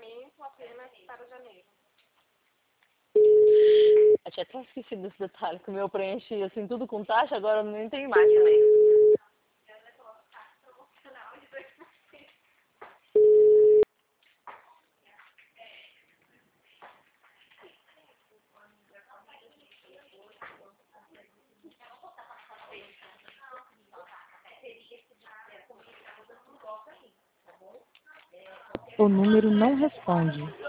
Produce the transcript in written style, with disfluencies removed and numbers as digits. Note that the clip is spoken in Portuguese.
pagamento apenas para janeiro. Eu tinha até esquecido desse detalhe, que o meu preenchi assim tudo com taxa, agora eu nem tenho mais também. O número não responde.